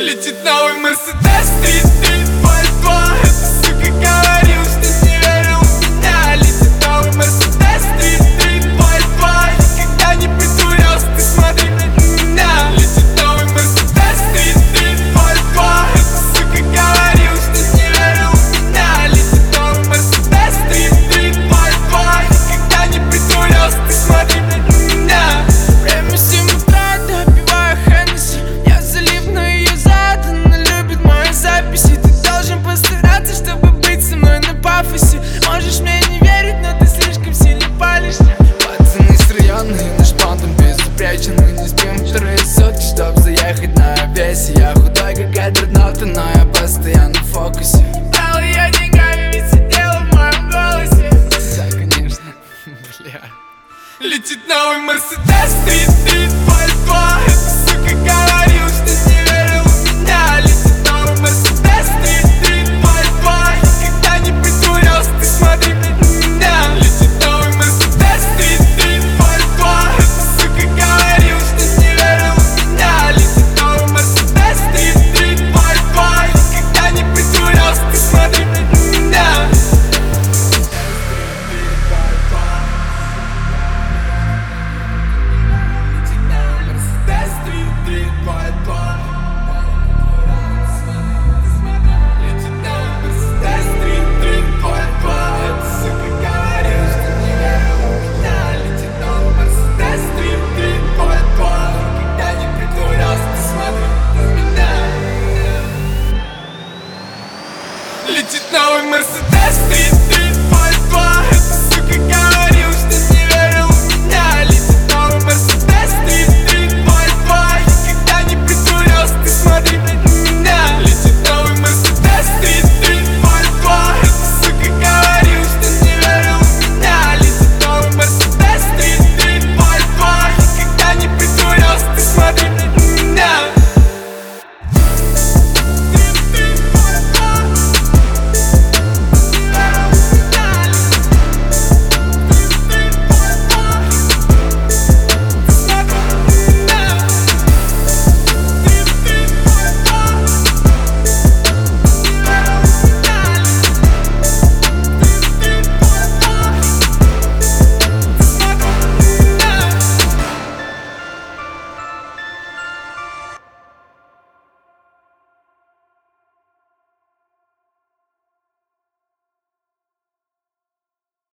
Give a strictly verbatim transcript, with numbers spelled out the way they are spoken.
Летит новый Мерседес три три два два. Эта сука говорил, что не верил в меня. Летит новый Мерседес три три два два. Никогда не притворялся, ты смотри на меня. Летит новый Мерседес три три два два. Эта сука говорил, что не верил в меня. Летит новый Мерседес три три два два. Никогда не притворялся, ты смотри на меня. Время семь утра, допиваю Хеннесси. Я залип на ее зад, она любит мои записи. Ты должен постараться, чтобы быть со мной на пафосе. Можешь мне не верить, но ты слишком сильно палишься. Пацаны с района и наш бандом безупречен. Мы не спим вторые сутки, чтоб заехать на весе. Я худой, как адреналты, но я постоянно в фокусе. Брал ее деньгами, ведь сидела в моем голосе. Да, конечно, бля. Летит новый Мерседес три три два два. Эта сука говорил, что не верил в меня. Летит новый Мерседес три три два два. Никогда не притворялся, ты смотри на меня. Летит новый Мерседес три три два два. Эта сука говорил, что не верил в меня. Летит новый Мерседес три три два два. Никогда не притворялся, ты смотри на меня. Летит новый Мерседес три